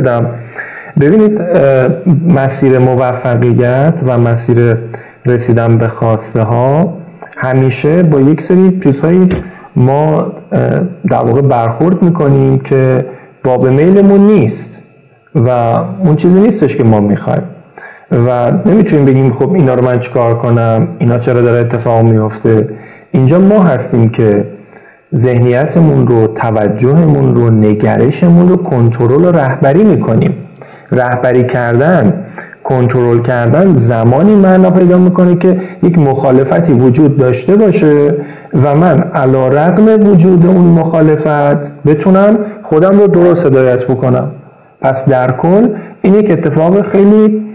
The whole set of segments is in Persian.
ببینید مسیر موفقیت و مسیر رسیدن به خواسته ها همیشه با یک سری چیزهایی ما در واقع برخورد میکنیم که باب میلمون نیست و اون چیزی نیستش که ما میخوایم و نمیتونیم بگیم خب اینا رو من چیکار کنم، اینا چرا داره اتفاق میفته. اینجا ما هستیم که ذهنیتمون رو، توجهمون رو، نگرشمون رو کنترل و رهبری میکنیم. رهبری کردن، کنترل کردن زمانی معنا پیدا میکنه که یک مخالفتی وجود داشته باشه و من علی رغم وجود اون مخالفت بتونم خودم رو درست هدایت بکنم. پس در کل این یک اتفاق خیلی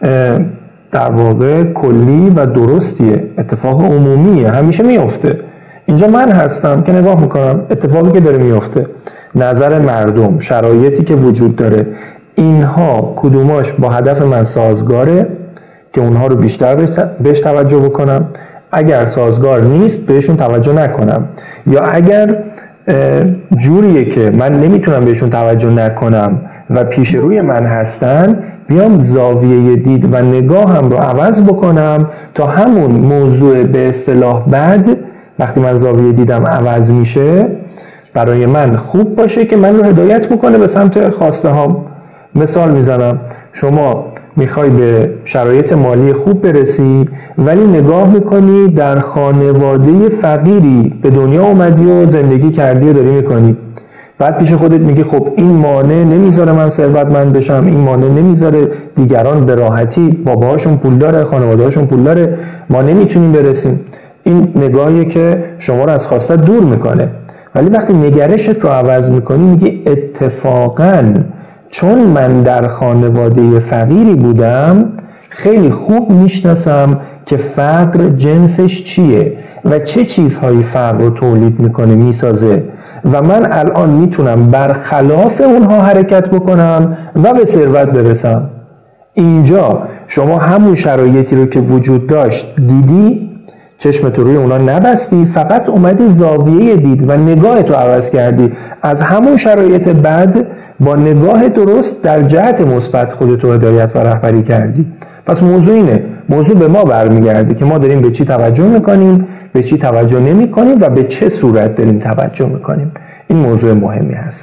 در واقع کلی و درستیه، اتفاق عمومیه، همیشه میفته. اینجا من هستم که نگاه میکنم اتفاقی که داره میفته، نظر مردم، شرایطی که وجود داره، اینها کدوماش با هدف من سازگاره که اونها رو بیشتر بهش توجه بکنم، اگر سازگار نیست بهشون توجه نکنم، یا اگر جوریه که من نمیتونم بهشون توجه نکنم و پیش روی من هستن، بیام زاویه دید و نگاهم رو عوض بکنم تا همون موضوع به اصطلاح بد وقتی من زاویه دیدم عوض میشه برای من خوب باشه که من رو هدایت بکنه به سمت خواسته هام. مثال میزنم، شما میخوای به شرایط مالی خوب برسی ولی نگاه میکنی در خانواده فقیری به دنیا اومدی و زندگی کردی و داری میکنی، بعد پیش خودت میگی خب این مانع نمیذاره من ثروتمند بشم، این مانع نمیذاره دیگران به راحتی باباهاشون پول داره، خانواده‌هاشون پول داره، ما نمیتونیم برسیم. این نگاهیه که شما رو از خواسته دور میکنه. ولی وقتی نگرشت رو عوض میکنی میگی اتفاقاً چون من در خانواده فقیری بودم خیلی خوب میشناسم که فقر جنسش چیه و چه چیزهایی فقر رو تولید میکنه، میسازه، و من الان میتونم برخلاف اونها حرکت بکنم و به ثروت برسم. اینجا شما همون شرایطی رو که وجود داشت دیدی، چشمت روی اونا نبستی، فقط اومدی زاویه دید و نگاهت رو عوض کردی، از همون شرایط بد با نگاه درست در جهت مثبت خودت رو هدایت و رهبری کردی. پس موضوع اینه، موضوع به ما برمیگرده که ما داریم به چی توجه میکنیم، به چی توجه نمی کنیم و به چه صورت داریم توجه میکنیم. این موضوع مهمی هست.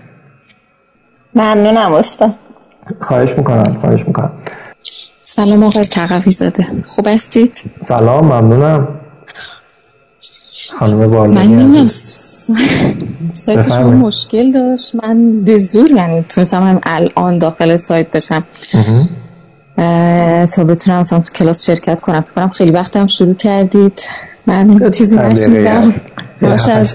ممنونم استاد. خواهش میکنم. سلام آقای تقوی زاده، خوب هستید؟ سلام، ممنونم خانم بارزانی. من نمیدونم سایت شما مشکل داشت، من به زور تونستم الان داخل سایت بشم تا بتونم مثلا تو کلاس شرکت کنم. فکر کنم خیلی وقت هم شروع کردید، من چیزی نشیدم. باشه از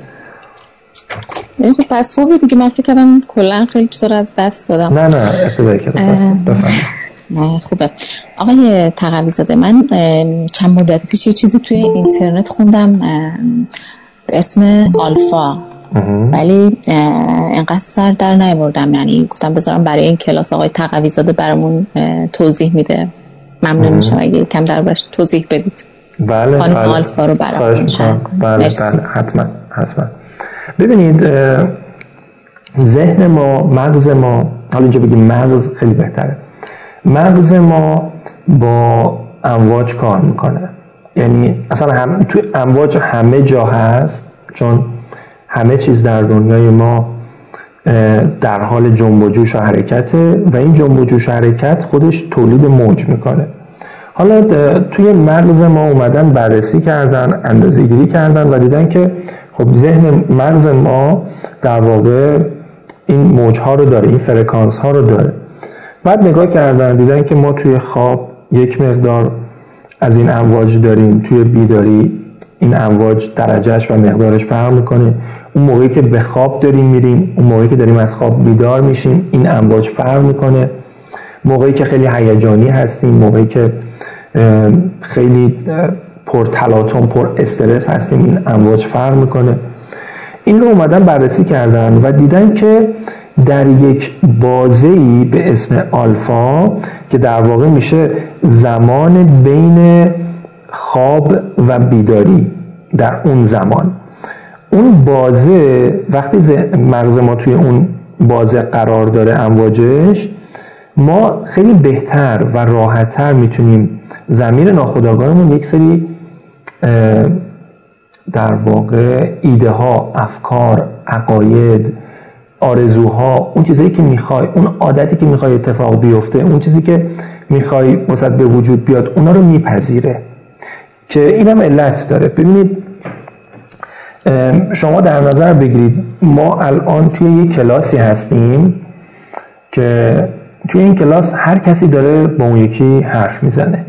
خب پس خوبه دیگه. من فکر کردم کلا خیلی چیزا رو از دست دادم. نه ابتدای کلاس هستم. بفرمایید. نه خوبه. آقای تقوی زاده، من چند مدت پیش یه چیزی توی اینترنت خوندم به اسم آلفا، ولی اینقدر سر در نیاوردم، یعنی گفتم بذارم برای این کلاس آقای تقوی زاده برامون توضیح میده. ممنون میشم اگه کم دربارش توضیح بدید. بله آلفا رو برامون. بله حتما. ببینید ذهن ما، مغز ما، حالا اینجا بگیم مغز خیلی بهتره، مغز ما با امواج کار میکنه. یعنی اصلا توی امواج همه جا هست، چون همه چیز در دنیای ما در حال جنب و جوش و حرکته و این جنب و جوش و حرکت خودش تولید موج میکنه. حالا توی مغز ما اومدن بررسی کردن، اندازه‌گیری کردن و دیدن که خب ذهن مغز ما در واقع این موج‌ها رو داره، این فرکانس ها رو داره. بعد نگاه کردن دیدن که ما توی خواب یک مقدار از این امواج داریم، توی بیداری این امواج درجهش و مقدارش فرق میکنه. اون موقعی که به خواب داریم میریم، اون موقعی که داریم از خواب بیدار میشیم این امواج فرق میکنه. موقعی که خیلی هیجانی هستیم، موقعی که خیلی پر تلاطم، پر استرس هستیم، این امواج فرق میکنه. این رو اومدن بررسی کردن و دیدن که در یک بازه‌ای به اسم آلفا که در واقع میشه زمان بین خواب و بیداری، در اون زمان، اون بازه وقتی مغز ما توی اون بازه قرار داره امواجش، ما خیلی بهتر و راحت‌تر میتونیم ضمیر ناخودآگاهمون یک سری در واقع ایده ها، افکار، عقاید، آرزوها، اون چیزایی که میخوای، اون عادتی که میخوای اتفاق بیفته، اون چیزی که میخوای واسط به وجود بیاد، اونا رو میپذیره که اینم علت داره. ببینید شما در نظر بگیرید ما الان توی یک کلاسی هستیم که توی این کلاس هر کسی داره با اون یکی حرف میزنه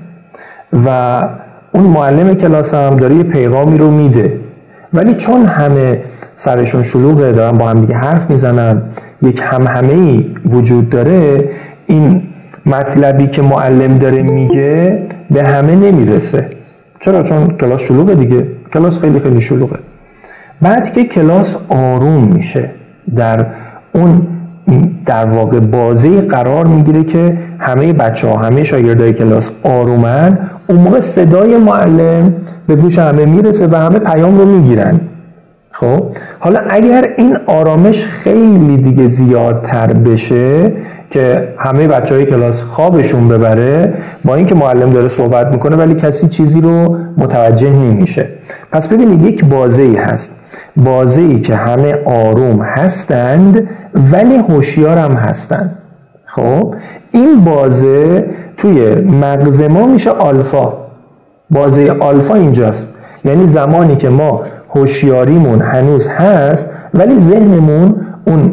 و اون معلم کلاس هم داره یه پیغامی رو میده، ولی چون همه سرشون شلوغه، دارن با هم دیگه حرف میزنن، یک همهمه‌ای وجود داره، این مطلبی که معلم داره میگه به همه نمیرسه. چرا؟ چون کلاس شلوغه دیگه، کلاس خیلی خیلی شلوغه. بعد که کلاس آروم میشه، در اون در واقع بازه قرار میگیره که همه بچه‌ها، همه شاگردای کلاس آرومن، اون موقع صدای معلم به گوش همه میرسه و همه پیام رو میگیرن. خب حالا اگر این آرامش خیلی دیگه زیادتر بشه که همه بچه‌های کلاس خوابشون ببره، با اینکه معلم داره صحبت میکنه ولی کسی چیزی رو متوجه نمیشه. پس ببینید یک بازه‌ای هست، بازه‌ای که همه آروم هستند ولی هوشیار هم هستند. خب این بازه توی مغز ما میشه آلفا. بازه آلفا اینجاست، یعنی زمانی که ما هوشیاریمون هنوز هست ولی ذهنمون، اون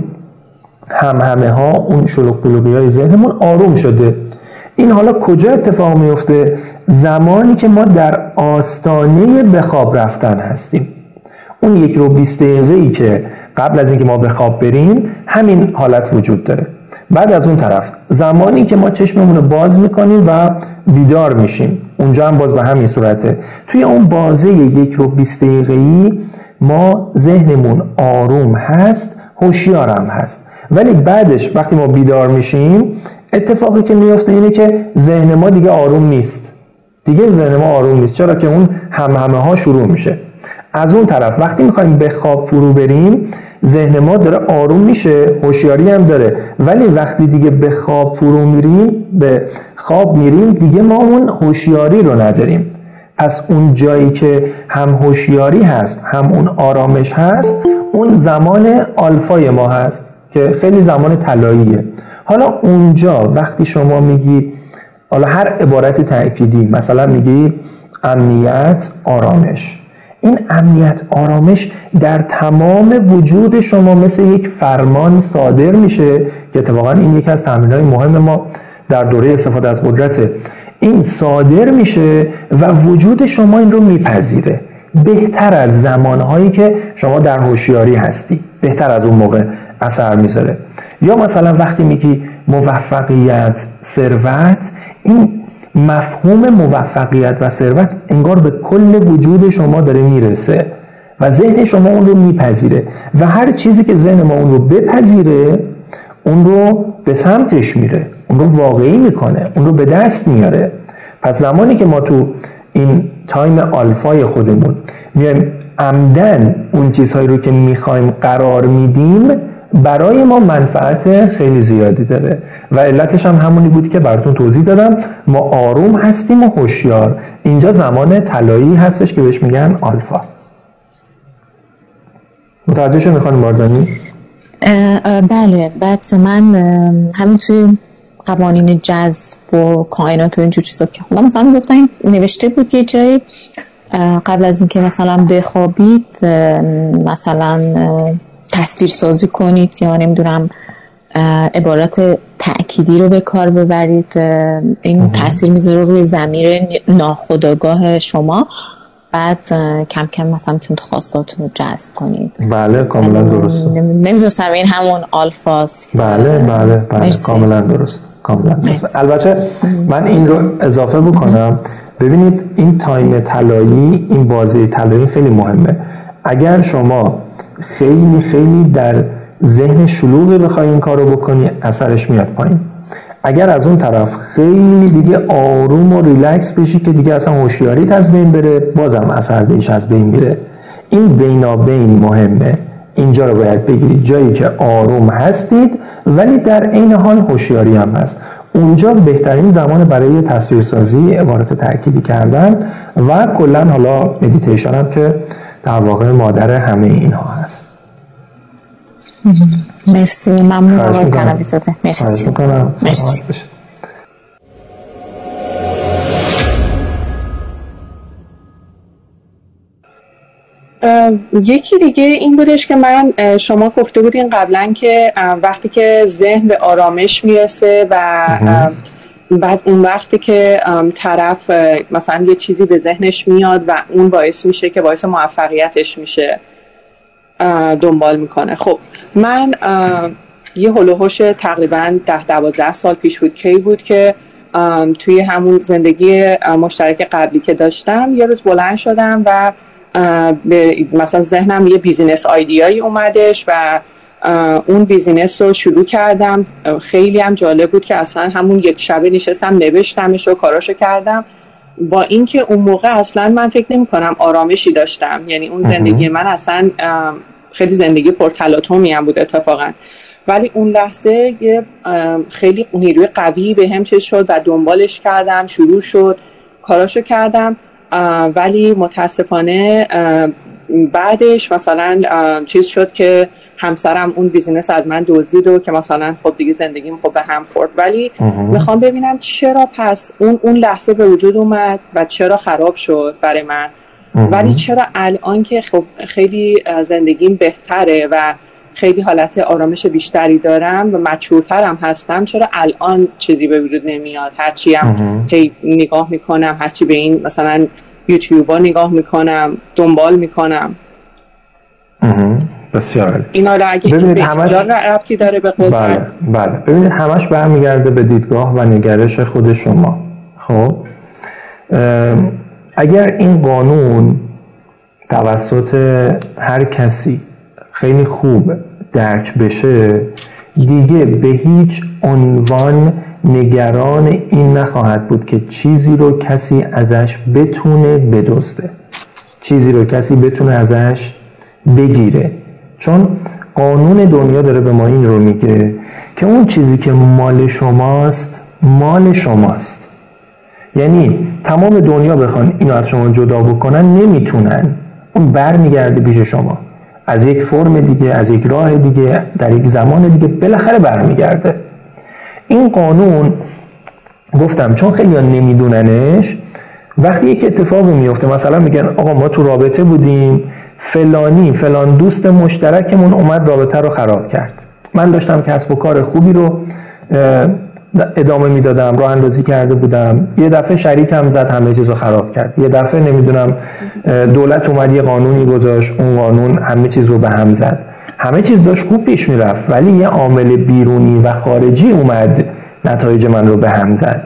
همهمه ها، اون شلوغ پلوغی های ذهنمون آروم شده. این حالا کجا اتفاق میفته؟ زمانی که ما در آستانه به خواب رفتن هستیم. اون 1 رو 20 دقیقه‌ای که قبل از اینکه ما به خواب بریم همین حالت وجود داره. بعد از اون طرف زمانی که ما چشممون رو باز میکنیم و بیدار میشیم، اونجا هم باز به همین صورته. توی اون بازه 1 رو 20 دقیقه‌ای ما ذهنمون آروم هست، هوشیار هم هست، ولی بعدش وقتی ما بیدار میشیم اتفاقی که میفته اینه که ذهن ما دیگه آروم نیست. دیگه ذهن ما آروم نیست. چرا؟ که اون همهمه ها شروع میشه. از اون طرف وقتی میخوایم به خواب فرو بریم، ذهن ما داره آروم میشه، هوشیاری هم داره، ولی وقتی دیگه به خواب فرو میریم، به خواب میریم، دیگه ما اون هوشیاری رو نداریم. پس اون جایی که هم هوشیاری هست هم اون آرامش هست، اون زمان آلفای ما هست که خیلی زمان طلاییه. حالا اونجا وقتی شما میگی، حالا هر عبارت تأکیدی، مثلا میگی امنیت، آرامش، این امنیت، آرامش در تمام وجود شما مثل یک فرمان صادر میشه که اتفاقا این یکی از تمرین‌های مهم ما در دوره استفاده از قدرته. این صادر میشه و وجود شما این رو میپذیره، بهتر از زمانهایی که شما در هوشیاری هستی، بهتر از اون موقع اثر میذاره. یا مثلا وقتی میگی موفقیت، ثروت، این مفهوم موفقیت و ثروت انگار به کل وجود شما داره میرسه و ذهن شما اون رو میپذیره و هر چیزی که ذهن ما اون رو بپذیره اون رو به سمتش میره، اون رو واقعی میکنه، اون رو به دست میاره. پس زمانی که ما تو این تایم آلفای خودمون میایم عمدن اون چیزهایی رو که میخوایم قرار میدیم، برای ما منفعت خیلی زیادی داره و علتش هم همونی بود که براتون توضیح دادم. ما آروم هستیم و هوشیار. اینجا زمان طلایی هستش که بهش میگن آلفا. متوجه شدین خانم بارزانی؟ بله. بعد من همین توی قوانین جذب و کائنات و اینجور چیزا که خوندم، مثلا گفتن نوشته بود یه جایی قبل از اینکه مثلا بخوابید مثلا تصویر سازی کنید یا نمیدونم عبارت تأکیدی رو به کار ببرید، این تاثیر میذاره روی ضمیر ناخودآگاه شما. بعد کم کم مثلا میتونید خواستاتون رو جذب کنید. بله کاملا درسته. نمیدونستم این همون آلفاست. بله کاملا درست، کاملا درست. البته من این رو اضافه بکنم، ببینید این تایم طلایی، این بازی طلایی خیلی مهمه. اگر شما خیلی خیلی در ذهن شلوغی بخوای این کارو بکنی، اثرش میاد پایین. اگر از اون طرف خیلی دیگه آروم و ریلکس بشی که دیگه اصلا هوشیاریت از بین بره، بازم اثر دیش از بین میره. این بینابین مهمه، اینجا رو باید بگیرید، جایی که آروم هستید ولی در عین حال هوشیاری هم هست. اونجا بهترین زمان برای تصویرسازی، عبارت تأکیدی کردن و کلا حالا مدیتیشن هم که در واقع مادر همه اینها هست. مرسی، ممنون آقای تقوی‌زاده. مرسی. مرسی. یکی دیگه این بودش که شما گفته بودین قبلا که وقتی که ذهن به آرامش میرسه و بعد اون وقتی که طرف مثلا یه چیزی به ذهنش میاد و اون باعث میشه که باعث موفقیتش میشه دنبال میکنه. خب من یه هلوهوش تقریبا 10-12 سال پیش بود کی بود که توی همون زندگی مشترک قبلی که داشتم یه روز بلند شدم و مثلا ذهنم یه بیزینس آیدیایی اومدش و اون بیزینس رو شروع کردم. خیلی هم جالب بود که اصلا همون یک شبه نشستم نوشتمش و کاراشو کردم، با اینکه اون موقع اصلا من فکر نمی کنم آرامشی داشتم. یعنی اون زندگی من اصلا خیلی زندگی پرتلاطمی هم بود اتفاقا، ولی اون لحظه یه خیلی نیروی قوی به هم چیز شد و دنبالش کردم، شروع شد کاراشو کردم. ولی متاسفانه بعدش مثلا چیز شد که همسرم اون بیزینس از من دزدید و که مثلا خب دیگه زندگیم خب به هم خورد. ولی میخوام ببینم چرا پس اون لحظه به وجود اومد و چرا خراب شد برای من، ولی چرا الان که خب خیلی زندگیم بهتره و خیلی حالت آرامش بیشتری دارم و مچورترم هستم، چرا الان چیزی به وجود نمیاد؟ هرچی هم نگاه میکنم، هرچی به این مثلا یوتیوبا نگاه میکنم، دنبال میکنم. بسیار اینا را اگه ببینید همش ربطی داره به قدرت. بله ببینید همش برمیگرده به دیدگاه و نگرش خود شما. خب اگر این قانون توسط هر کسی خیلی خوب درک بشه، دیگه به هیچ عنوان نگران این نخواهد بود که چیزی رو کسی ازش بتونه بدزده، چیزی رو کسی بتونه ازش بگیره. چون قانون دنیا داره به ما این رو میگه که اون چیزی که مال شماست مال شماست. یعنی تمام دنیا بخوان اینو از شما جدا بکنن نمیتونن، اون برمیگرده پیش شما از یک فرم دیگه، از یک راه دیگه، در یک زمان دیگه بالاخره برمیگرده. این قانون گفتم چون خیلی ها نمیدوننش، وقتی یک اتفاقی میفته مثلا میگن آقا ما تو رابطه بودیم فلان دوست مشترکمون اومد رابطه رو خراب کرد، من داشتم کسب و کار خوبی رو ادامه میدادم، راه اندازی کرده بودم، یه دفعه شریکم زد همه چیز رو خراب کرد، یه دفعه نمیدونم دولت اومد یه قانونی گذاشت، اون قانون همه چیز رو به هم زد. همه چیز داشت خوب پیش میرفت ولی یه عامل بیرونی و خارجی اومد نتایج من رو به هم زد.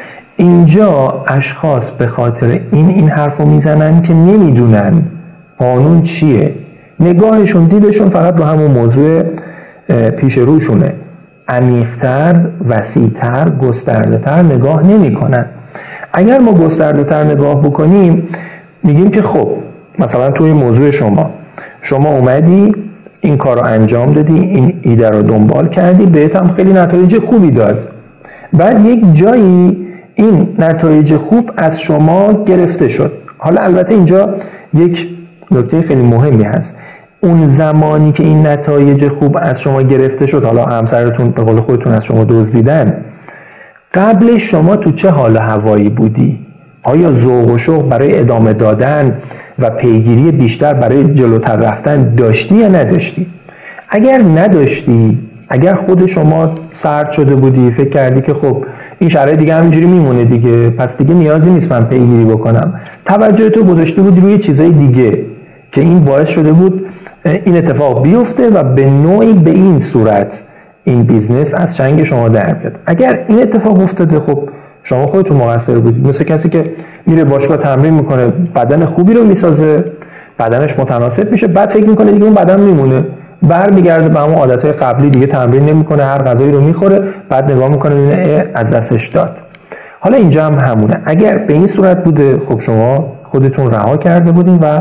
اینجا اشخاص به خاطر این حرف رو میزنن که نمیدونن قانون چیه، نگاهشون دیدشون فقط رو همون موضوع پیش روشونه، عمیق‌تر، وسیع‌تر، گسترده‌تر نگاه نمی‌کنن. اگر ما گسترده‌تر نگاه بکنیم میگیم که خب مثلا توی موضوع شما اومدی این کار رو انجام دادی، این ایده رو دنبال کردی، بهت هم خیلی نتایج خوبی داد، بعد یک جایی این نتایج خوب از شما گرفته شد. حالا البته اینجا یک نکته خیلی مهمی هست، اون زمانی که این نتایج خوب از شما گرفته شد، حالا همسرتون به قول خودتون از شما دزدیدن، قبل شما تو چه حال هوایی بودی؟ آیا ذوق و شوق برای ادامه دادن و پیگیری بیشتر برای جلوتر رفتن داشتی یا نداشتی؟ اگر نداشتی، اگر خود شما سرد شده بودی، فکر کردی که خب این شرایط دیگه همینجوری میمونه دیگه، پس دیگه نیازی نیست من پیگیری بکنم، توجه تو گذاشته بودی روی چیزای دیگه که این باعث شده بود این اتفاق بیفته و به نوعی به این صورت این بیزنس از چنگ شما در بیاد. اگر این اتفاق افتاده خب شما خودتون مقصر بودید. مثل کسی که میره باشگاه تمرین میکنه، بدن خوبی رو میسازه، بدنش متناسب میشه، بعد فکر میکنه دیگه اون بدن میمونه، برمیگرده به همون عادتهای قبلی، دیگه تمرین نمیکنه، هر غذایی رو میخوره، بعد نگاه میکنه میبینه از دستش داد. حالا اینجا هم همونه، اگر به این صورت بوده خب شما خودتون رها کرده بودین و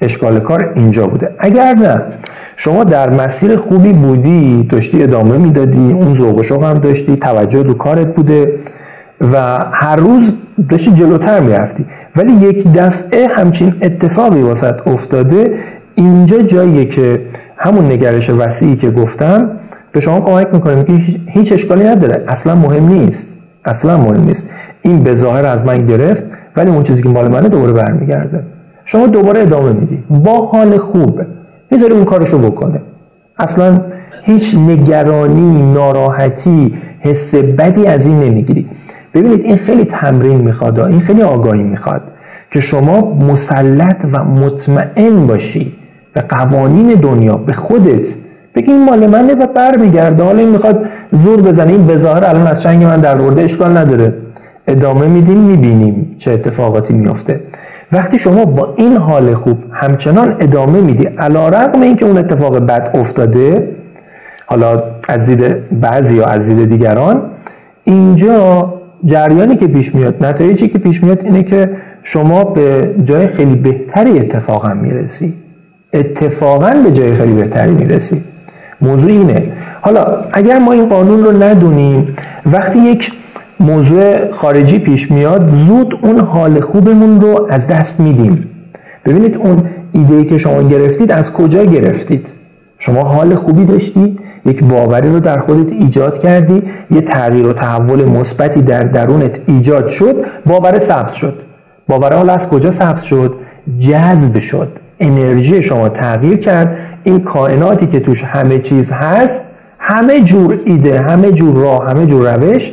اشکال کار اینجا بوده. اگر نه شما در مسیر خوبی بودی، داشتی ادامه میدادی، اون ذوق و شوق هم داشتی، توجه رو کارت بوده و هر روز داشتی جلوتر میرفتی، ولی یک دفعه همچین اتفاقی واسط افتاده، اینجا جاییه که همون نگرش وسیعی که گفتم به شما کمک میکنه که هیچ اشکالی نداره، اصلا مهم نیست، اصلا مهم نیست، این به ظاهر از من گرفت ولی اون چیزی که مال منه دوباره برمیگرده. شما دوباره ادامه میدی با حال خوب، میذاری اون کارشو بکنه، اصلا هیچ نگرانی، ناراحتی، حس بدی از این نمیگیری. ببینید این خیلی تمرین میخواد، این خیلی آگاهی میخواد که شما مسلط و مطمئن باشی به قوانین دنیا، به خودت بگی این مال منه و برمیگرده. حالا این میخواد زور بزنه، این به ظاهر الان از چنگ من در ورده، اشکال نداره، ادامه میدیم میبینیم چه اتفاقاتی میفته. وقتی شما با این حال خوب همچنان ادامه میدی علیرغم اینکه اون اتفاق بد افتاده، حالا از دید بعضی یا از دید دیگران، اینجا جریانی که پیش میاد، نتایجی که پیش میاد اینه که شما به جای خیلی بهتری اتفاقا میرسی، اتفاقا به جای خیلی بهتری میرسی. موضوع اینه. حالا اگر ما این قانون رو ندونیم، وقتی یک موضوع خارجی پیش میاد زود اون حال خوبمون رو از دست میدیم. ببینید اون ایده‌ای که شما گرفتید از کجا گرفتید؟ شما حال خوبی داشتی، یک باوری رو در خودت ایجاد کردی، یه تغییر و تحول مثبتی در درونت ایجاد شد، باور ثبت شد. باور حالا از کجا ثبت شد؟ جذب شد، انرژی شما تغییر کرد. این کائناتی که توش همه چیز هست، همه جور ایده، همه جور راه، همه جور روش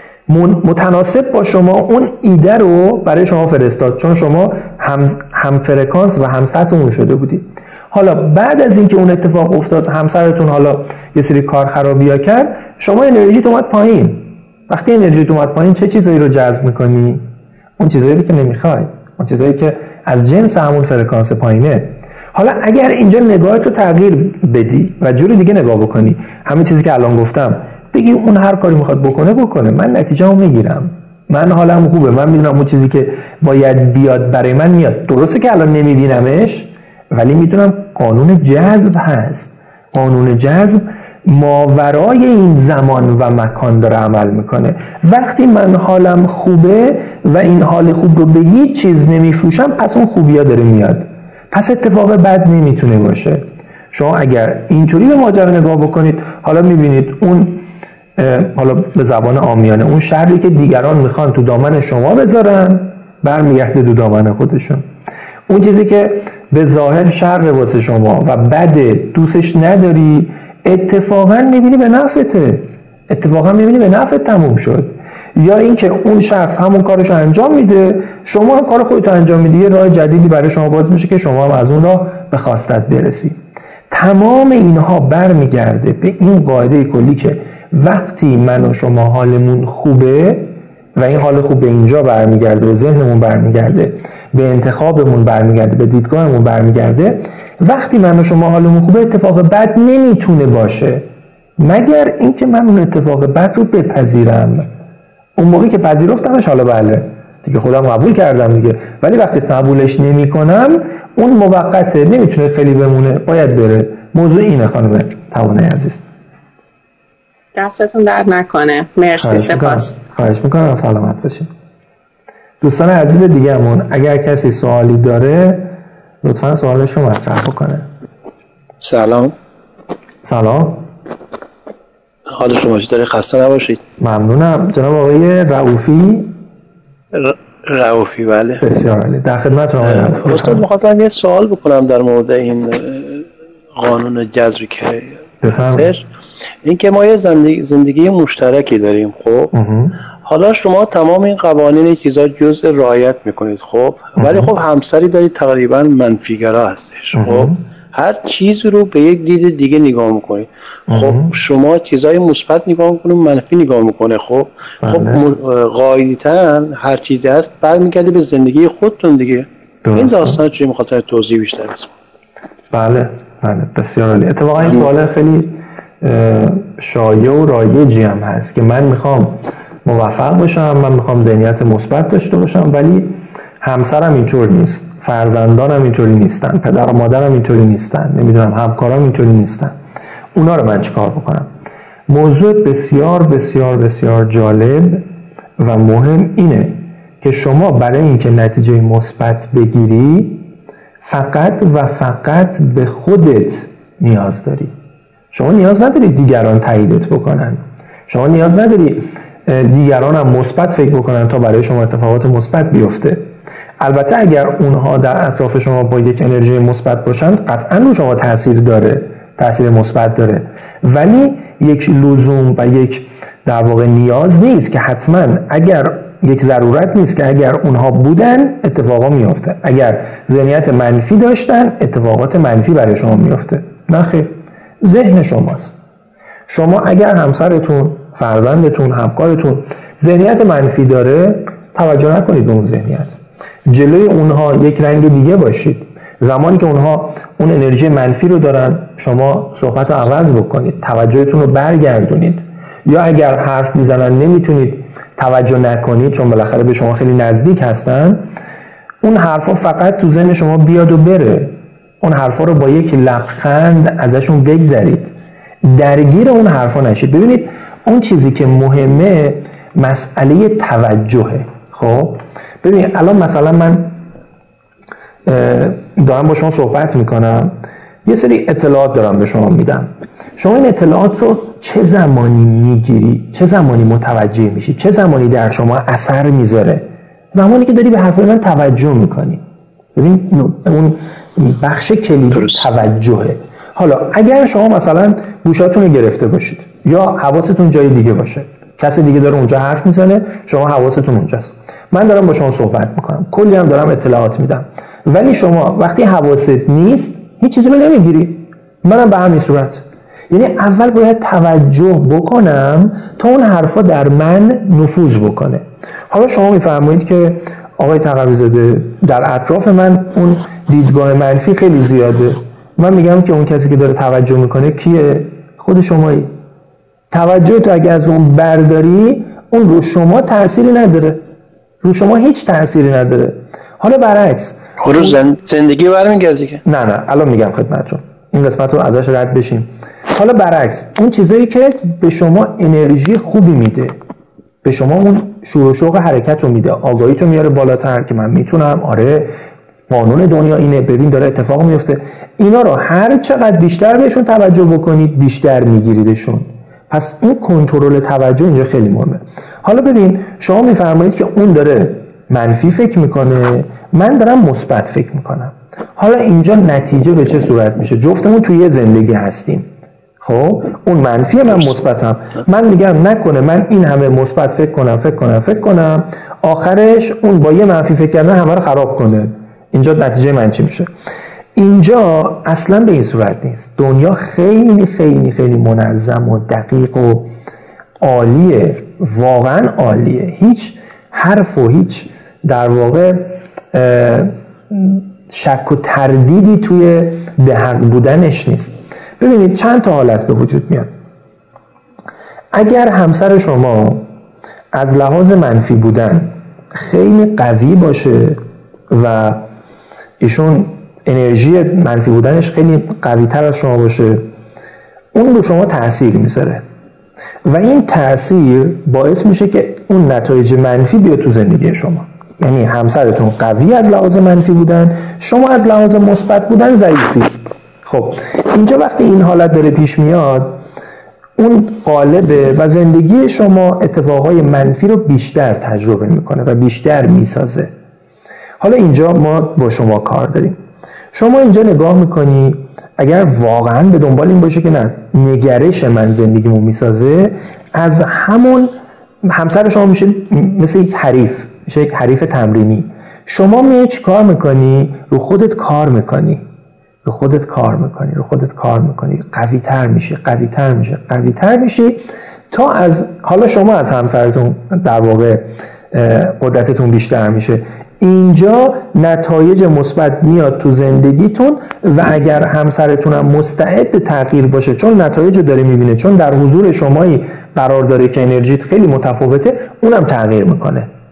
متناسب با شما اون ایده رو برای شما فرستاد، چون شما هم فرکانس و هم سطح اون شده بودید. حالا بعد از اینکه اون اتفاق افتاد، همسرتون حالا یه سری کار خرابی‌ها کرد، شما انرژیت اومد پایین. وقتی انرژیت اومد پایین چه چیزایی رو جذب می‌کنی؟ اون چیزایی که نمی‌خوای، اون چیزایی که از جنس همون فرکانس پایینه. حالا اگر اینجا نگاهت رو تغییر بدی و جوری دیگه نگاه بکنی، همین چیزی که الان گفتم، بگی اون هر کاری میخواد بکنه، من نتیجه‌مو میگیرم، من حالم خوبه، من میدونم اون چیزی که باید بیاد برای من میاد. درسته که الان نمیبینمش ولی میدونم قانون جذب هست. قانون جذب ماورای این زمان و مکان داره عمل میکنه. وقتی من حالم خوبه و این حال خوب رو به هیچ چیز نمیفروشم، پس اون خوبی‌ها داره میاد، پس اتفاق بد نمیتونه باشه. شما اگر اینطوری به ماجرا نگاه بکنید، حالا میبینید اون، حالا به زبان عامیانه، اون شری که دیگران میخوان تو دامن شما بذارن برمیگرده تو دامن خودشون. اون چیزی که به ظاهر شر واسه شما و بده، دوستش نداری، اتفاقا میبینی به نفعته، اتفاقا میبینی به نفعت تموم شد. یا اینکه اون شخص همون کارشو انجام میده، شما هم کار خودتو انجام میدی، یه راه جدیدی برای شما باز میشه که شما هم از اون راه به خواستت برسی. تمام اینها برمیگرده به این قاعده کلی که وقتی من و شما حالمون خوبه و این حال خوب به اینجا برمیگرده، به ذهنمون برمیگرده، به انتخابمون برمیگرده، به دیدگاهمون برمیگرده، وقتی من و شما حالمون خوبه اتفاق بد نمیتونه باشه مگر اینکه من اون اتفاق بد رو بپذیرم. اون موقعی که پذیرفتمش، حالا بله دیگه خودم قبول کردم دیگه، ولی وقتی قبولش نمی کنم اون موقته، نمیتونه خیلی بمونه، باید بره. موضوع اینه خانم توانای عزیز. دستتون درد نکنه. مرسی، سپاس. خواهش میکنم، سلامت باشید. دوستان عزیز دیگه همون اگر کسی سوالی داره لطفا سوالش رو مطرح بکنه. سلام. حال شما چطوره؟ خسته نباشید. ممنونم. جناب آقای رؤوفی. رؤوفی بله. بسیار عالی، در خدمتتون آقای رؤوفی. استاد می‌خواستم یه سوال بکنم در مورد این قانون جذبی که هست. این که ما یه زندگی مشترکی داریم، خب حالا شما تمام این قوانین چیزا جزء رعایت میکنید، خب ولی خب همسری دارید تقریبا منفیگرا هستش، خب هر چیز رو به یک دید دیگه نگاه میکنید. خب شما چیزای مثبت نگاه میکنید، منفی نگاه میکنه. خب قاعدتاً هر چیزی هست برمیگرده به زندگی خودتون دیگه. این داستان چی می‌خواستم توضیح بیشتر بدم؟ بله بسیار عالی. اتفاقا این سوال خیلی شایع و رایجی هم هست که من میخوام موفق باشم، من میخوام ذهنیت مثبت داشته باشم، ولی همسرم اینطور نیست، فرزندانم اینطوری نیستن، پدر و مادرم اینطوری نیستن، نمیدونم همکارام اینطوری نیستن، اونا رو من چیکار بکنم؟ موضوع بسیار بسیار بسیار جالب و مهم اینه که شما برای اینکه نتیجه مثبت بگیری فقط و فقط به خودت نیاز داری. شما نیاز نداری دیگران تاییدت بکنن، شما نیاز نداری دیگران هم مثبت فکر بکنن تا برای شما اتفاقات مثبت بیفته. البته اگر اونها در اطراف شما با یک انرژی مثبت باشند قطعا رو شما تاثیر داره، تاثیر مثبت داره، ولی یک لزوم و یک در واقع نیاز نیست که حتما، اگر یک ضرورت نیست که اگر اونها بودن اتفاقا میفته، اگر ذهنیت منفی داشتن اتفاقات منفی برای شما میفته. نه خیر، ذهن شماست. شما اگر همسرتون، فرزندتون، همکارتون ذهنیت منفی داره توجه نکنید به اون ذهنیت، جلوی اونها یک رنگ دیگه باشید. زمانی که اونها اون انرژی منفی رو دارن شما صحبت رو عوض بکنید، توجهتون رو برگردونید، یا اگر حرف میزنن نمیتونید توجه نکنید چون بالاخره به شما خیلی نزدیک هستن، اون حرفا فقط تو ذهن شما بیاد و بره، اون حرفا رو با یک لبخند ازشون بگذرید، درگیر اون حرفا نشید. ببینید اون چیزی که مهمه مسئله توجهه. خب ببینید الان مثلا من دارم با شما صحبت میکنم، یه سری اطلاعات دارم به شما میدم، شما این اطلاعات رو چه زمانی میگیری، چه زمانی متوجه میشی، چه زمانی در شما اثر میذاره؟ زمانی که داری به حرفای من توجه میکنی. ببین اون بخش کلیدی توجهه. حالا اگر شما مثلا گوشاتون رو گرفته باشید یا حواستون جای دیگه باشه، کسی دیگه داره اونجا حرف میزنه، شما حواستون اونجاست، من دارم با شما صحبت میکنم، کلی هم دارم اطلاعات میدم، ولی شما وقتی حواست نیست هیچ چیزی رو نمیگیری. منم به همین صورت، یعنی اول باید توجه بکنم تا اون حرفا در من نفوذ بکنه. حالا شما میفرمایید که آقای تقوی‌زاده در اطراف من اون دیدگاه منفی خیلی زیاده. من میگم که اون کسی که داره توجه میکنه کیه؟ خود شمایی. توجه تو اگه از اون برداری اون رو شما تأثیری نداره، رو شما هیچ تأثیری نداره. حالا برعکس رو زندگی برمیگردی که نه الان میگم خدمتتون، این قسمت رو ازش رد بشیم. حالا برعکس اون چیزایی که به شما انرژی خوبی میده، به شما اون شور و شوق حرکت رو میده، آگاهیتو میاره بالاتر که من میتونم، آره قانون دنیا اینه، ببین داره اتفاق میفته، اینا رو هر چقدر بیشتر بهشون توجه بکنید بیشتر میگیریدشون. پس این کنترل توجه اینجا خیلی مهمه. حالا ببین شما میفرمایید که اون داره منفی فکر میکنه، من دارم مثبت فکر میکنم. حالا اینجا نتیجه به چه صورت میشه؟ جفتمون توی زندگی هستیم. خب اون منفیه من مثبتم، من میگم نکنه من این همه مثبت فکر کنم آخرش اون با یه منفی فکر کردن همه رو خراب کنه. اینجا نتیجه من چی میشه؟ اینجا اصلا به این صورت نیست. دنیا خیلی خیلی خیلی منظم و دقیق و عالیه، واقعا عالیه، هیچ حرف و هیچ در واقع شک و تردیدی توی به حق بودنش نیست. ببینید چند تا حالت به وجود میاد. اگر همسر شما از لحاظ منفی بودن خیلی قوی باشه و ایشون انرژی منفی بودنش خیلی قوی تر از شما باشه، اون رو شما تأثیر میذاره و این تأثیر باعث میشه که اون نتایج منفی بیاد تو زندگی شما. یعنی همسرتون قوی از لحاظ منفی بودن، شما از لحاظ مثبت بودن ضعیفی. خب اینجا وقتی این حالت داره پیش میاد اون قالبه و زندگی شما اتفاقهای منفی رو بیشتر تجربه میکنه و بیشتر میسازه. حالا اینجا ما با شما کار داریم. شما اینجا نگاه میکنی اگر واقعا به دنبال این باشه که نه نگرش من زندگیمو میسازه، از همون همسر شما میشه مثل یک حریف، میشه یک حریف تمرینی. شما میای چی کار میکنی؟ رو خودت کار میکنی، رو خودت کار میکنی، قوی تر میشی تا از حالا شما از همسرتون در واقع قدرتتون بیشتر میشه. اینجا نتایج مثبت میاد تو زندگیتون و اگر همسرتون هم مستعد تغییر باشه چون نتایج داره میبینه، چون در حضور شمایی قرار داره که انرژیت خیلی متفاوته، اونم تغییر میکنه.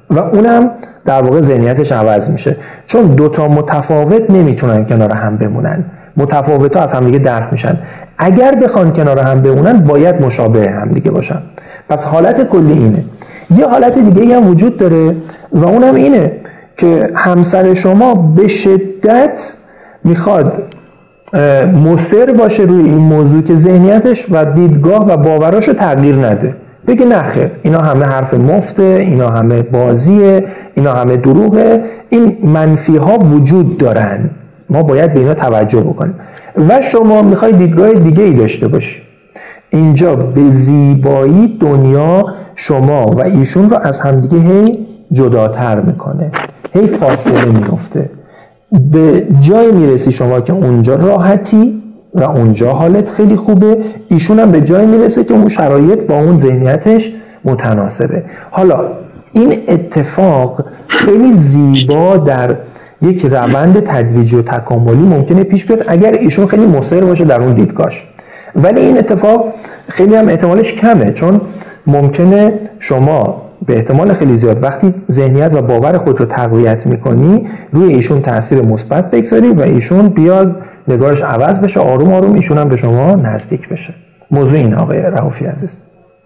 و اونم در واقع ذهنیتش عوض میشه، چون دوتا متفاوت نمیتونن کنار هم بمونن، متفاوت‌ها از هم دیگه دفع میشن. اگر بخوان کنار هم بمونن باید مشابه هم دیگه باشن. پس حالت کلی اینه. یه حالت دیگه هم وجود داره و اونم اینه که همسر شما به شدت میخواد مصر باشه روی این موضوع که ذهنیتش و دیدگاه و باوراشو تغییر نده، بگه نه خیر اینا همه حرف مفته، اینا همه بازیه، اینا همه دروغه، این منفی ها وجود دارن، ما باید به اینا توجه بکنیم. و شما میخوای دیدگاه دیگه ای داشته باشی. اینجا به زیبایی دنیا شما و ایشون رو از همدیگه هی جداتر میکنه، هی فاصله میفته. به جای میرسی شما که اونجا راحتی و اونجا حالت خیلی خوبه، ایشون هم به جای میرسه که اون شرایط با اون ذهنیتش متناسبه. حالا این اتفاق خیلی زیبا در یک روند تدریجی و تکاملی ممکنه پیش بیاد اگر ایشون خیلی مصر باشه در اون دیدگاهش، ولی این اتفاق خیلی هم احتمالش کمه، چون ممکنه شما به احتمال خیلی زیاد وقتی ذهنیت و باور خود رو تقویت میکنی روی ایشون تاثیر مثبت بگذاری و ایشون بیاد نگاهش عوض بشه، آروم آروم ایشون هم به شما نزدیک بشه. موضوع این آقای رؤوفی عزیز.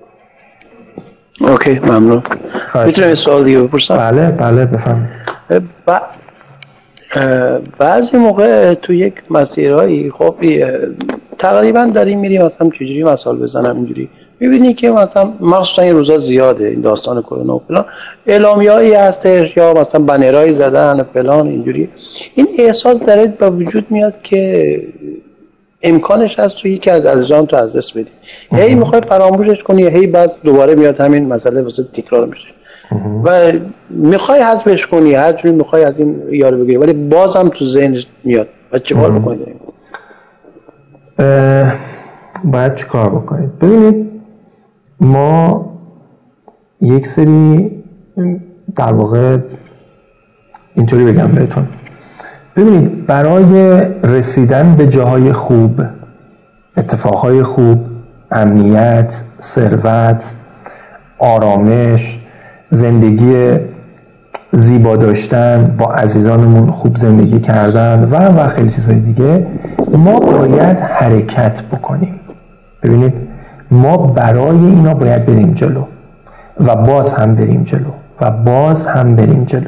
اوکی، ممنون. میتونم یه سوال دیگه بپرسم؟ بله بفرمایید. بعضی موقع تو یک مسیرهایی خب تقریبا داریم میریم مثلا چجوری مثال بزنم اینجوری میبینی که مثلا مخصوصا این روزا زیاده این داستان کرونا و فلان، اعلامیه‌ای هستش یا مثلا بنرایی زدن و فلان اینجوری، این احساس درت به وجود میاد که امکانش هست تو یکی از عزیزان تو از دست بدی، هی میخوای فراموشش کنی، هی بعد دوباره میاد همین مسئله واسه تکرار میشه و میخوای حذفش کنی، هر جوری میخوای از این یارو بگیری ولی بازم تو ذهنت میاد. باید چه کار بکنید؟ باید چه کار بکنید؟ ببینید ما یک سری در واقع اینطوری بگم بهتون، ببینید برای رسیدن به جاهای خوب، اتفاقهای خوب، امنیت، ثروت، آرامش، زندگی زیبا داشتن، با عزیزانمون خوب زندگی کردن و خیلی چیزهای دیگه، ما باید حرکت بکنیم. ببینید ما برای اینا باید بریم جلو و باز هم بریم جلو و باز هم بریم جلو.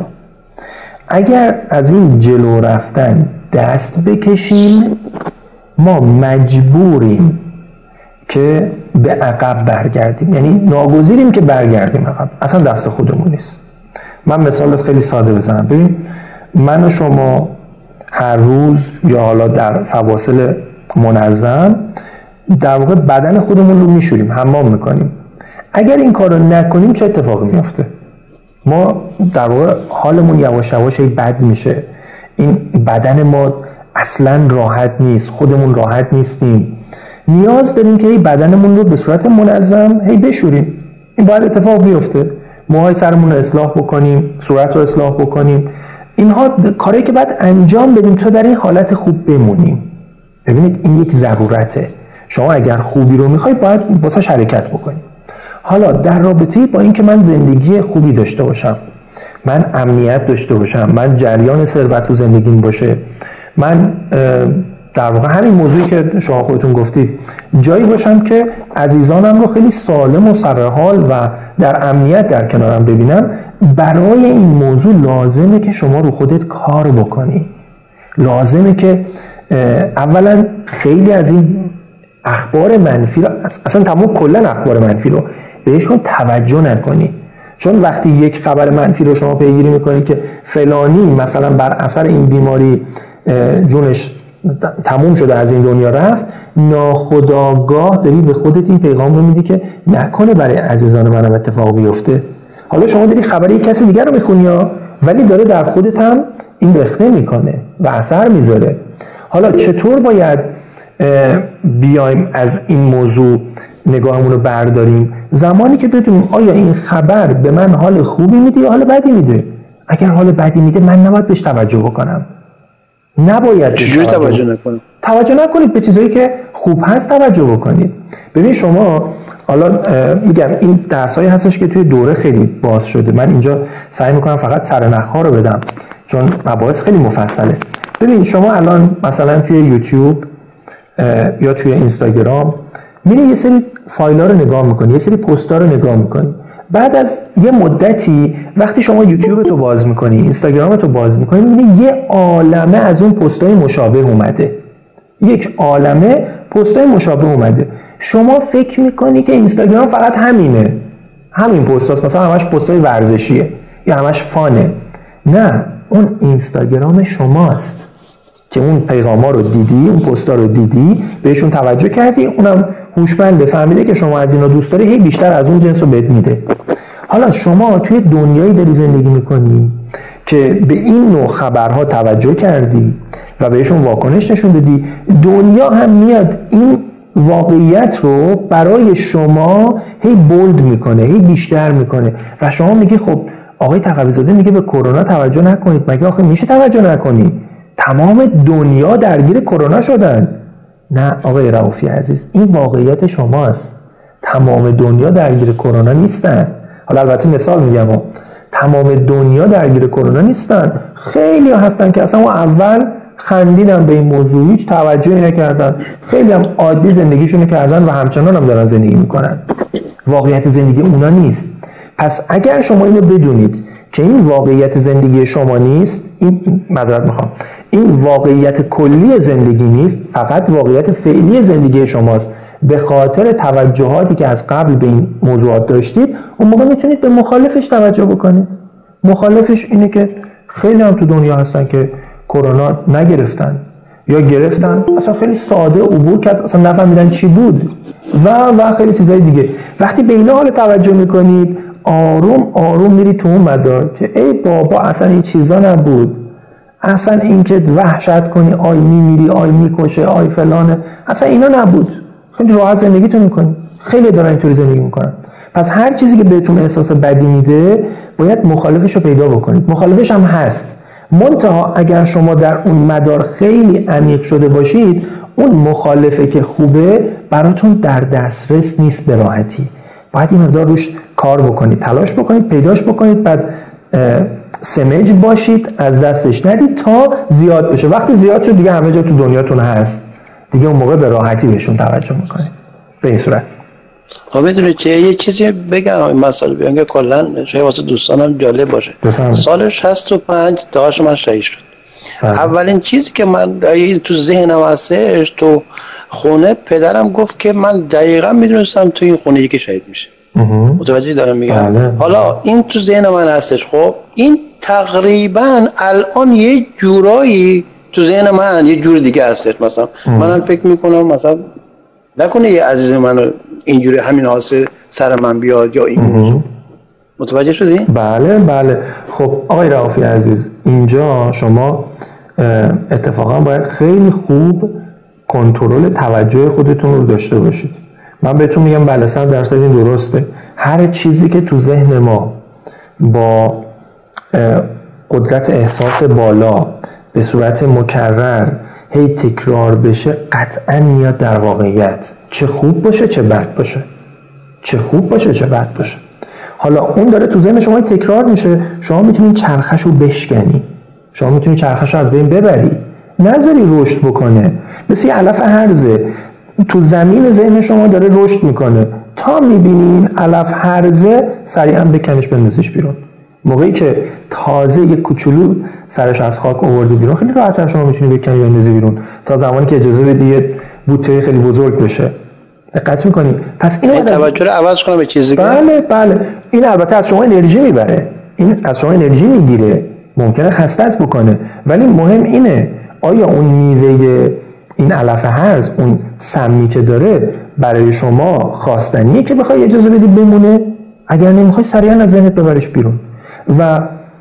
اگر از این جلو رفتن دست بکشیم ما مجبوریم که به عقب برگردیم، یعنی ناگزیریم که برگردیم عقب، اصلا دست خودمون نیست. من مثالت خیلی ساده بزنم. ببین من و شما هر روز یا حالا در فواصل منظم در واقع بدن خودمون رو میشوریم، حمام میکنیم. اگر این کار رو نکنیم چه اتفاقی میفته؟ ما در واقع حالمون یواش یواش بد میشه، این بدن ما اصلا راحت نیست، خودمون راحت نیستیم، نیاز داریم که این بدنمون رو به صورت منظم بشوریم. این باید اتفاق بیفته، موهای سرمون رو اصلاح بکنیم، صورت رو اصلاح بکنیم، اینها کاری که باید انجام بدیم تا در این حالت خوب بمونیم. ببینید این یک ضرورته، شما اگر خوبی رو میخوای باید واسش حرکت بکنید. حالا در رابطه با این که من زندگی خوبی داشته باشم، من امنیت داشته باشم، من جریان ثروت تو زندگیم باشه، من در واقع همین موضوعی که شما خودتون گفتید جایی باشم که عزیزانم رو خیلی سالم و سرحال و در امنیت در کنارم ببینم، برای این موضوع لازمه که شما رو خودت کار بکنی. لازمه که اولا خیلی از این اخبار منفی رو، اصلا تمام کلا اخبار منفی رو بهشون توجه نکنی، چون وقتی یک خبر منفی رو شما پیگیری میکنی که فلانی مثلا بر اثر این بیماری جونش تموم شده، از این دنیا رفت، ناخودآگاه داری به خودت این پیغام رو میدی که نکنه برای عزیزان منم اتفاق بیفته. حالا شما داری خبر یک کسی دیگر رو میخونی ولی داره در خودت هم این رخنه میکنه و اثر میذاره. حالا چطور باید بیایم از این موضوع نگاهمون رو برداریم؟ زمانی که بدونیم آیا این خبر به من حال خوبی میده یا حال بدی میده. اگر حال بدی میده من نباید بهش توجه بکنم، نباید توجه نکنید به چیزایی که خوب هست توجه بکنید. ببین شما حالا میگم این درسایی هستش که توی دوره خیلی باز شده. من اینجا سعی میکنم فقط سرنخ‌ها رو بدم چون مباحث خیلی مفصله. ببین شما الان مثلا توی یوتیوب یا توی اینستاگرام میری یه سری فایل‌ها رو نگاه میکنی، یه سری پست‌ها رو نگاه میکنی. بعد از یه مدتی وقتی شما یوتیوب تو باز میکنی، اینستاگرام تو باز میکنی، میبینی یه عالمه از اون پست‌های مشابه اومده. یک عالمه پست‌های مشابه اومده. شما فکر میکنی که اینستاگرام فقط همینه، همین پست‌هاست، مثلا همش پست‌های ورزشیه یا همش فانه. نه، اون اینستاگرام شماست که اون پیغاما رو دیدی، اون پستا رو دیدی، بهشون توجه کردی، اونم هوشمنده، فهمیده که شما از اینا دوست داری، هی بیشتر از اون جنس رو بهت میده. حالا شما توی دنیایی داری زندگی میکنی که به این نوع خبرها توجه کردی و بهشون واکنش نشون دادی. دنیا هم میاد این واقعیت رو برای شما هی بولد میکنه، هی بیشتر میکنه و شما میگی خب آقای تقوی‌زاده میگه به کرونا توجه نکنید. مگه آخه میشه توجه نکنی؟ تمام دنیا درگیر کرونا شدن. نه آقای رؤوفی عزیز، این واقعیت شماست. تمام دنیا درگیر کرونا نیستن. حالا البته مثال میگم، تمام دنیا درگیر کرونا نیستن. خیلی ها هستن که اصلا اول خندیدن به این موضوع، هیچ توجهی نکردن، خیلی هم عادی زندگیشون کردن و همچنان هم دارن زندگی میکنن. واقعیت زندگی اونا نیست. پس اگر شما اینو بدونید که این واقعیت زندگی شما نیست، این واقعیت کلی زندگی نیست، فقط واقعیت فعلی زندگی شماست، به خاطر توجهاتی که از قبل به این موضوعات داشتید، اون موقع میتونید به مخالفش توجه بکنید. مخالفش اینه که خیلی هم تو دنیا هستن که کرونا نگرفتن یا گرفتن، اصلا خیلی ساده عبور کرد، اصلا نفهمیدن چی بود و خیلی چیزای دیگه. وقتی به اینا حال توجه میکنید، آروم آروم میری تو اون مدار که ای بابا اصلا این چیزا نبود، اصلا این که وحشت کنی آی میمیری، آی میکشه، آی فلانه، اصلا اینا نبود. خیلی راحت زندگیتون میکنی. خیلی دارن اینطوری زندگی میکنن. پس هر چیزی که بهتون احساس بدی میده باید مخالفش رو پیدا بکنید. مخالفش هم هست، منتها اگر شما در اون مدار خیلی عمیق شده باشید، اون مخالفه که خوبه براتون در دسترس نیست به راحتی. باید این مقدار روش کار بکنید، تلاش بکنید، پیداش بکنید، بعد سمج باشید، از دستش ندید تا زیاد بشه. وقتی زیاد شد دیگه همه جا تو دنیاتون هست دیگه، اون موقع به راحتی بهشون توجه میکنید. به این صورت. خب میدونید که یه چیزی بگم این مسئله بیان که کلا شاید واسه دوستانم جالب باشه. سال 65 داشت من شهید شد. اولین چیزی که من تو ذهنم هستش، تو خونه پدرم گفت که من دقیقا میدونستم تو این خونه یکی شهید میشه. متوجه دارم میگم؟ بله. حالا این تو ذهن من هستش. خب این تقریبا الان یه جورایی تو ذهن من یه جور دیگه هستش. مثلا من فکر میکنم مثلا نکنه یه عزیز من اینجوری همین حاسه سر من بیاد یا این موضوع. متوجه شدی؟ بله بله. خب آقای رؤوفی عزیز، اینجا شما اتفاقا باید خیلی خوب کنترل توجه خودتون رو داشته باشید. من بهتون میگم بله 100% این درسته. هر چیزی که تو ذهن ما با قدرت احساس بالا به صورت مکرر هی تکرار بشه قطعا میاد در واقعیت، چه خوب باشه چه بد باشه، چه خوب باشه چه بد باشه. حالا اون داره تو ذهن شما تکرار میشه، شما میتونید چرخش رو بشکنی، شما میتونید چرخش رو از بین ببری، نذاری رشد بکنه. مثل یه علف هرزه تو زمین ذهن شما داره رشد میکنه، تا میبینین علف هرزه سریعا بکنش بندازیش بیرون. موقعی که تازه یک کوچولو سرش از خاک آورده بیرون، خیلی راحت‌تر شما میتونید بکنی بندازی بیرون تا زمانی که اجازه بدی یه بوته خیلی بزرگ بشه. دقت میکنی؟ پس اینو توجه رو عوض کنم به چیزی. بله بله. این البته از شما انرژی میبره، این از شما انرژی میگیره، ممکنه خستت بکنه، ولی مهم اینه آیا اون میوه این علف هرز، اون سمی که داره برای شما خواستنیه که بخوای اجازه بدی بمونه؟ اگر نمیخوای سریعا از ذهنت ببرش بیرون و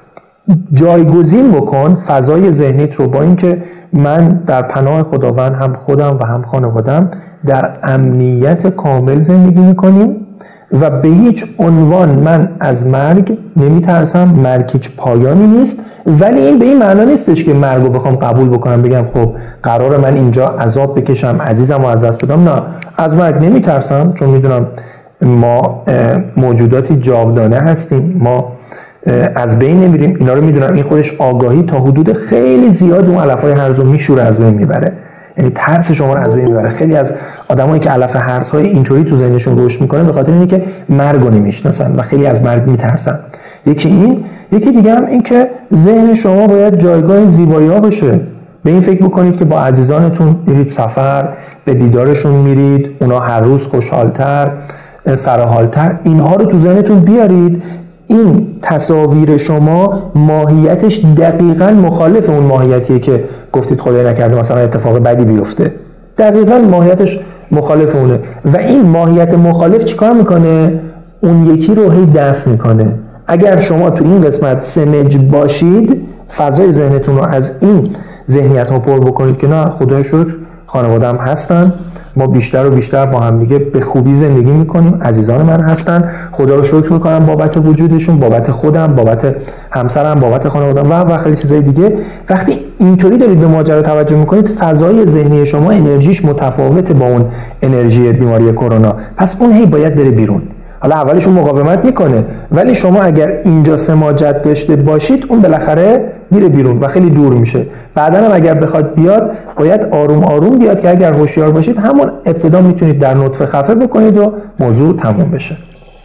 جایگزین بکن فضای ذهنیت رو با اینکه من در پناه خداوند هم خودم و هم خانوادم در امنیت کامل زندگی میکنیم و به هیچ عنوان من از مرگ نمیترسم، مرگ هیچ پایانی نیست. ولی این به این معنا نیستش که مرگ رو بخوام قبول بکنم، بگم خب قرار من اینجا عذاب بکشم، عزیزم رو از دست بدم. نه، از مرگ نمیترسم چون میدونم ما موجوداتی جاودانه هستیم، ما از بین نمیریم. اینا رو میدونم. این خودش آگاهی تا حدود خیلی زیاد اون علفهای هرز رو میشوره، از بین میبره، یعنی ترس شما رو از بین میبره. خیلی از آدمایی که علف هرزهای اینطوری تو ذهنشون رشد میکنه به خاطر اینه که مرگ رو نمیشناسن و خیلی از مرگ میترسن. یکی دیگه هم این که ذهن شما باید جایگاه زیبایی‌ها بشه. به این فکر بکنید که با عزیزانتون میرید سفر، به دیدارشون میرید، اونا هر روز خوشحالتر، سرحالتر، اینها رو تو ذهنتون بیارید. این تصاویر شما ماهیتش دقیقاً مخالف اون ماهیتیه که گفتید خدای نکرده مثلا اتفاق بدی بیفته. دقیقاً ماهیتش مخالف اونه و این ماهیت مخالف چیکار میکنه؟ اون یکی رو هی دفع میکنه. اگر شما تو این قسمت سمج باشید، فضای ذهنتون رو از این ذهنیت ها پر بکنید که نه خدای شکر خانواده‌ام هستن، ما بیشتر و بیشتر با هم دیگه به خوبی زندگی میکنیم، عزیزان من هستن، خدا رو شکر میکنم بابت وجودشون، بابت خودم، بابت همسرم، بابت خانواده‌ام و خیلی چیزای دیگه. وقتی اینطوری دارید به ماجرا توجه میکنید، فضای ذهنی شما انرژیش متفاوته با اون انرژی بیماری کرونا، پس اون هی باید بره بیرون. حالا اولش اون مقاومت میکنه، ولی شما اگر اینجا سماجت داشته باشید، اون بالاخره میره بیرون و خیلی دور میشه. بعداً هم اگر بخواد بیاد، باید آروم آروم بیاد که اگر هوشیار باشید همون ابتدا میتونید در نطفه خفه بکنید و موضوع تموم بشه.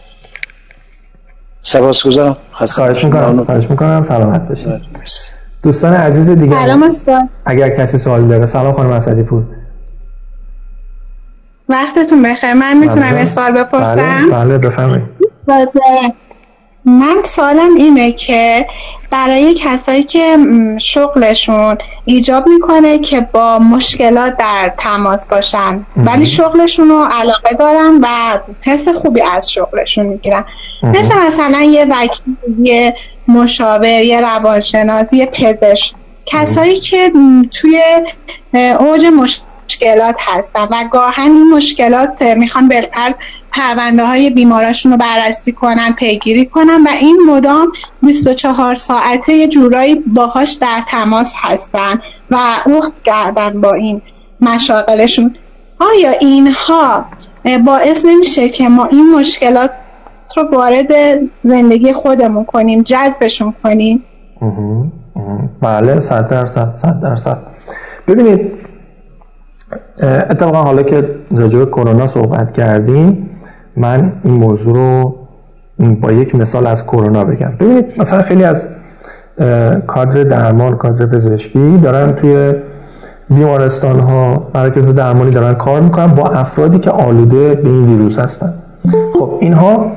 سپاسگزارم. خواهش میکنم. سلامت باشید. دوستان عزیز دیگه اگر کسی سوالی داره. سلام خانم اسدی پور. وقتتون بخیر. من میتونم یه سوال بپرسم؟ بله بفرمایید. من سوالم اینه که برای کسایی که شغلشون ایجاب میکنه که با مشکلات در تماس باشن ولی شغلشون رو علاقه دارن و حس خوبی از شغلشون میگیرن، مثلا یه وکیل، یه مشاور، یه روانشناس، یه پزشک، کسایی که توی اوج مشکلات هستن و گاهن این مشکلات میخوان بالفرض پرونده های بیماراشون رو بررسی کنن، پیگیری کنن و این مدام 24 ساعته یه جورایی باهاش در تماس هستن و وقت کردن با این مشاغلشون. آیا اینها باعث نمیشه که ما این مشکلات رو وارد زندگی خودمون کنیم، جذبشون کنیم؟ بله 100%. ببینید اتفاقا حالا که راجع به کرونا صحبت کردیم، من این موضوع رو با یک مثال از کرونا بگم. ببینید مثلا خیلی از کادر درمان، کادر پزشکی دارن توی بیمارستان ها، مراکز درمانی دارن کار میکنن با افرادی که آلوده به این ویروس هستن. خب اینها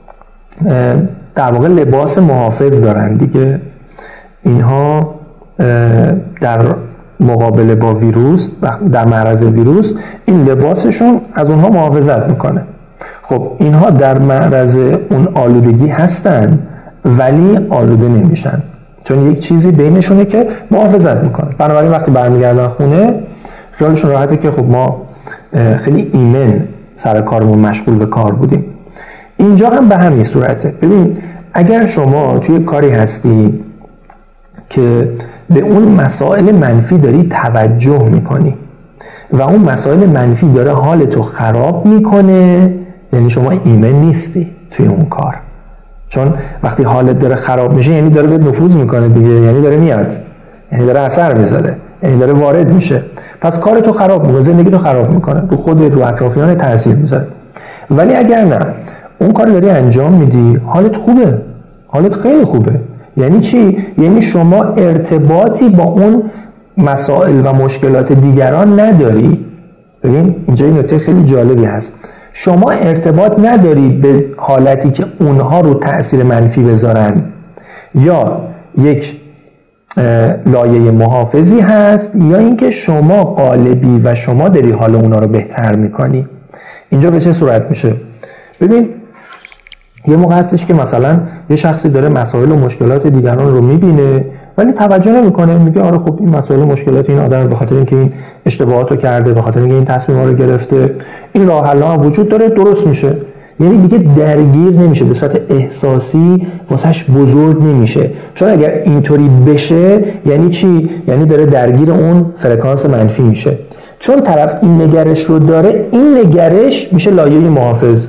در واقع لباس محافظ دارن دیگه. اینها در مقابله با ویروس، در معرض ویروس، این لباسشون از اونها محافظت میکنه. خب اینها در معرض اون آلودگی هستن ولی آلوده نمیشن، چون یک چیزی بینشونه که محافظت میکنه. بنابراین وقتی برمیگردن خونه خیالشون راحته که خب ما خیلی ایمن سر کارمون مشغول به کار بودیم. اینجا هم به همین صورته. ببین اگر شما توی کاری هستی که به اون مسائل منفی داری توجه میکنی و اون مسائل منفی داره حالتو خراب میکنه، یعنی شما ایمن نیستی توی اون کار. چون وقتی حالت داره خراب میشه یعنی داره بهت نفوذ میکنه دیگه، یعنی داره میاد، یعنی داره اثر میذاره، یعنی داره وارد میشه. پس کارتو خراب میکنه، زندگیتو خراب میکنه، رو خودت، رو اطرافیان تاثیر میذاره. ولی اگر نه اون کار داری انجام میدی، حالت خوبه، حالت خیلی خوبه. یعنی چی؟ یعنی شما ارتباطی با اون مسائل و مشکلات دیگران نداری. ببین اینجا این نکته خیلی جالبی هست. شما ارتباط نداری به حالتی که اونها رو تأثیر منفی بذارن، یا یک لایه محافظی هست، یا اینکه شما قالبی و شما داری حال اونها رو بهتر میکنی. اینجا به چه صورت میشه؟ ببین یه موقع هستش که مثلا یه شخصی داره مسائل و مشکلات دیگران رو میبینه ولی توجه نمیکنه، میگه آره خب این مسائل و مشکلات این آدم به خاطر اینکه این اشتباهات رو کرده، به خاطر اینکه این تصمیم‌ها رو گرفته، این راه حل‌ها وجود داره، درست میشه. یعنی دیگه درگیر نمیشه، به صورت احساسی واسش بزرگ نمیشه. چون اگر اینطوری بشه یعنی چی؟ یعنی داره درگیر اون فرکانس منفی میشه. چون طرف این نگرش رو داره، این نگرش میشه لایه محافظ.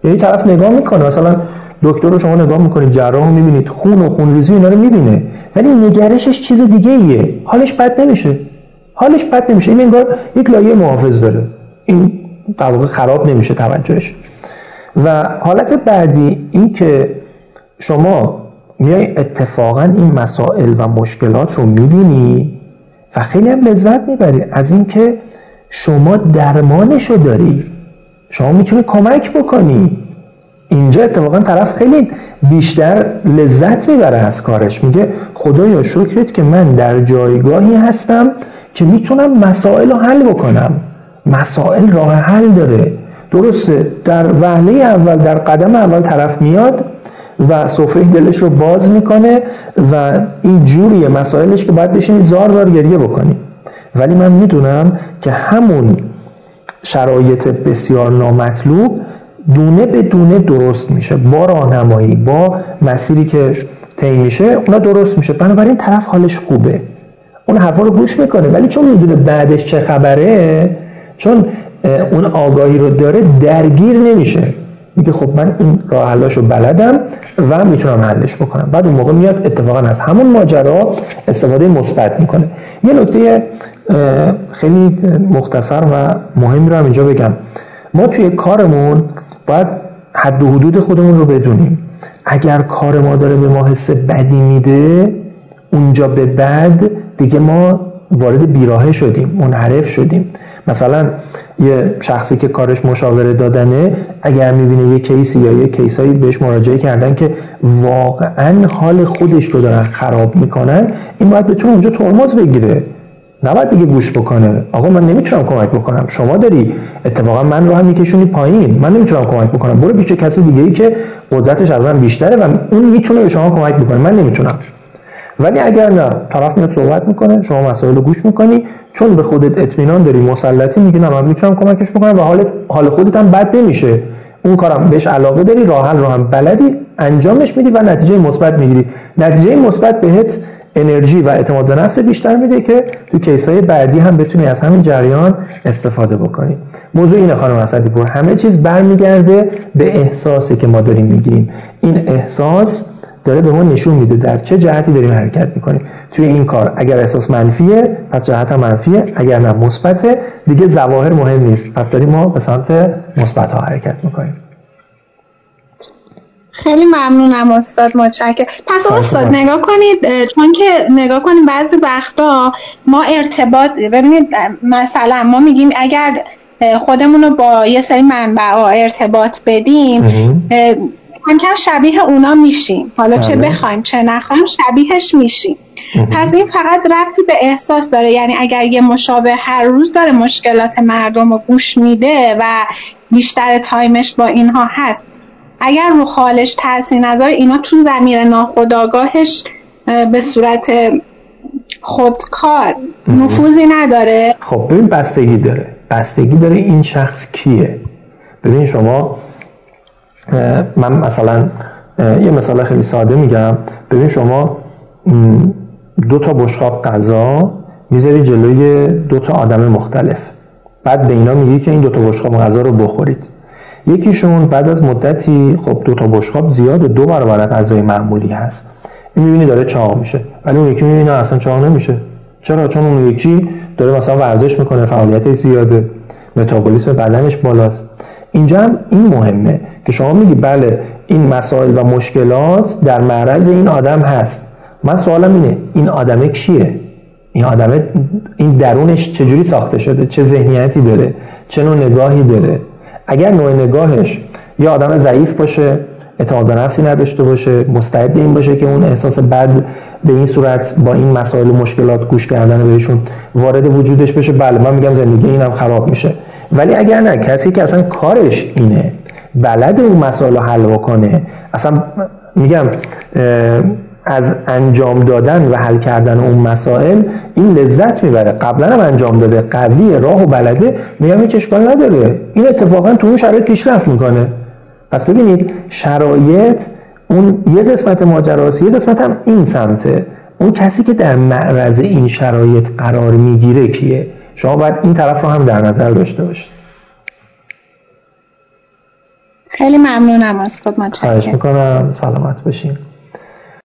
یعنی طرف نگاه میکنه، مثلا دکتر رو شما نگاه میکنید، جراح رو میبینید، خون و خونریزی اینا رو میبینه، ولی نگرشش چیز دیگه ایه، حالش بد نمیشه. این انگار یک لایه محافظ داره، این در واقع خراب نمیشه توجهش. و حالت بعدی این که شما میای اتفاقا این مسائل و مشکلات رو میبینی و خیلی هم لذت میبری از این که شما درمانشو داری، شما میتونی کمک بکنی. اینجا اتفاقا طرف خیلی بیشتر لذت میبره از کارش، میگه خدایا شکرت که من در جایگاهی هستم که میتونم مسائل رو حل بکنم. مسائل راه حل داره. درسته در وهله اول، در قدم اول طرف میاد و سفره دلش رو باز میکنه و این جوریه مسائلش که باید بشینی زار زار گریه بکنی، ولی من میدونم که همون شرایط بسیار نامطلوب دونه به دونه درست میشه با راهنمایی، با مسیری که طی میشه اونا درست میشه. بنابراین طرف حالش خوبه، اون حرفا رو گوش میکنه، ولی چون میدونه بعدش چه خبره، چون اون آگاهی رو داره، درگیر نمیشه. میگه خب من این راه حلاشو بلدم و میتونم حلش بکنم. بعد اون موقع میاد اتفاقا از همون ماجرا استفاده مثبت میکنه. یه نکته خیلی مختصر و مهمی رو هم اینجا بگم. ما توی کارمون باید حد و حدود خودمون رو بدونیم. اگر کار ما داره به ما حس بدی میده، اونجا به بعد دیگه ما وارد بیراهه شدیم، منحرف شدیم. مثلا یه شخصی که کارش مشاوره دادنه، اگر میبینه یه کیسی یا یه کیسایی بهش مراجعه کردن که واقعا حال خودش رو دارن خراب میکنن، این باید بتونه اونجا ترمز بگیره، نباید دیگه گوش بکنه. آقا من نمیتونم کمک بکنم، شما داری اتفاقا من رو هم میکشونی پایین، من نمیتونم کمک بکنم، برو پیش کسی دیگه‌ای که قدرتش از من بیشتره و اون میتونه به شما کمک بکنه، من نمیتونم. ولی اگر نه، طرف میاد صحبت میکنه، شما مسائل رو گوش میکنی، چون به خودت اطمینان داری، مسلطی، میگی نه من میتونم کمکش بکنم و حال خودت هم بد نمیشه، اون کارم بهش علاقه داری، راه حل رو هم بلدی، انجامش میدی و نتیجه مثبت میگیری. نتیجه مثبت بهت انرژی و اعتماد به نفس بیشتر میده که تو کیس‌های بعدی هم بتونی از همین جریان استفاده بکنی. موضوع اینه خانم اسدی‌پور، همه چیز برمیگرده به احساسی که ما داریم میگیریم. این احساس داره به ما نشون میده در چه جهتی داریم حرکت میکنیم توی این کار. اگر احساس منفیه پس جهت هم منفیه، اگر نه مثبته دیگه ظواهر مهم نیست، پس داریم ما به سمت مثبت ها حرکت میکنیم. خیلی ممنونم استاد، متشکرم. پس استاد نگاه کنید، چون که نگاه کنید بعضی وقتا ما ارتباط، ببینید مثلا ما میگیم اگر خودمون رو با یه سری منبع‌ها ارتباط بدیم کم کم شبیه اونا میشیم، حالا چه بخوایم چه نخوایم شبیهش میشیم. پس این فقط ربطی به احساس داره، یعنی اگر یه مشابه هر روز داره مشکلات مردم رو گوش میده و بیشتر تایمش با اینها هست، اگر رو حالش تاثیر نذاره، اینا تو ضمیر ناخودآگاهش به صورت خودکار نفوذی نداره. خب ببین بستگی داره این شخص کیه. ببین شما، من مثلا یه مثال خیلی ساده میگم. ببین شما 2 تا بشقاب غذا میذاری جلوی 2 تا آدم مختلف، بعد به اینا میگی که این 2 تا بشقاب غذا رو بخورید. یکیشون بعد از مدتی، خب 2 تا بشقاب زیاده، 2 برابر غذای معمولی هست، این میبینی داره چاق میشه، ولی اون یکی میبینی اصلا چاق نمیشه. چرا؟ چون اون یکی داره مثلا ورزش میکنه، فعالیتش زیاده، متابولیسم بدنش بالاست. اینجا هم این مهمه که شما میگی بله این مسائل و مشکلات در معرض این آدم هست. من سوالم اینه این آدمه کیه؟ این آدمه این درونش چجوری ساخته شده؟ چه ذهنیتی داره؟ چه نوع نگاهی داره؟ اگر نوع نگاهش یا آدم ضعیف باشه، اعتماد به نفسی نداشته باشه، مستعد این باشه که اون احساس بد به این صورت با این مسائل و مشکلات گوش کردن بهشون وارد وجودش بشه، بله من میگم زندگی اینم خراب میشه. ولی اگر نه، کسی که اصلا کارش اینه، بلد اون مسائل رو حل بکنه، اصلا میگم از انجام دادن و حل کردن اون مسائل این لذت میبره، قبلا هم انجام داده، قویه، راه و بلده، میگم هیچ اشکال نداره، این اتفاقا تو اون شرایط پیشرفت میکنه. پس ببینید شرایط اون یه قسمت ماجراست، یه قسمت هم این سمته. اون کسی که در معرض این شرایط قرار میگیره کیه؟ شما باید این طرف رو هم در نظر داشته باشید. خیلی ممنونم استاد، خواهش میکنم. سلامت باشین.